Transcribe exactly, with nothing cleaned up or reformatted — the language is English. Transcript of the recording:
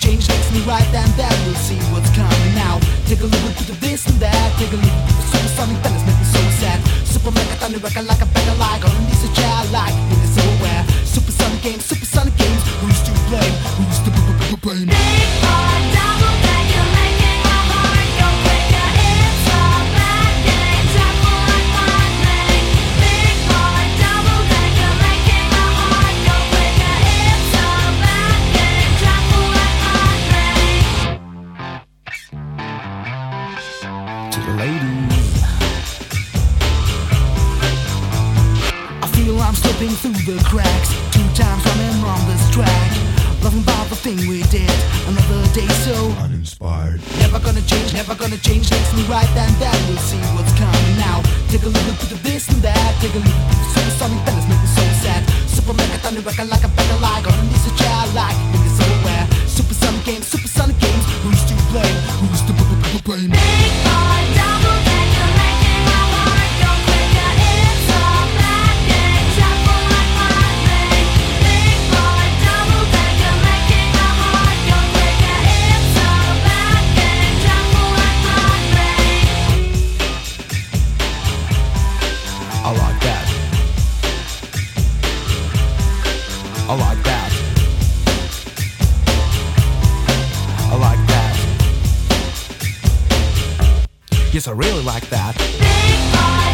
change makes me right, and then we'll see what's coming now. Take a look at this and that. Take a look at the supersonic fellas make me so sad. Super mega thunder record like a beggar like on these a child like in the silverware. Supersonic games, supersonic games. Who's to blame? Who's to blame? Big boy, double deck, you're making my heart go quicker. It's a bad game, travel like lightning. Big boy, double deck, you're making my heart go quicker. It's a bad game, travel like lightning. To the ladies, I feel I'm slipping through the cracks. Two times running on this track. Loving about the thing we did. Another day so uninspired. Never gonna change, never gonna change. Makes me right, and then we'll see what's coming now. Take a look at this and that. Take a look at the supersonic fellas make me so sad. Super mega thunder record like a beggar like on these a child like in this silverware. Supersonic games, supersonic games. Who's to blame? Who's to blame? Big boy, double deck, you're making my heart go quicker. It's a bad game, travel like lightning. Big boy, double deck, you're making my heart go quicker. It's a bad game, travel like lightning. I like that. I like that. I like that. Yes, I really like that. Big boy,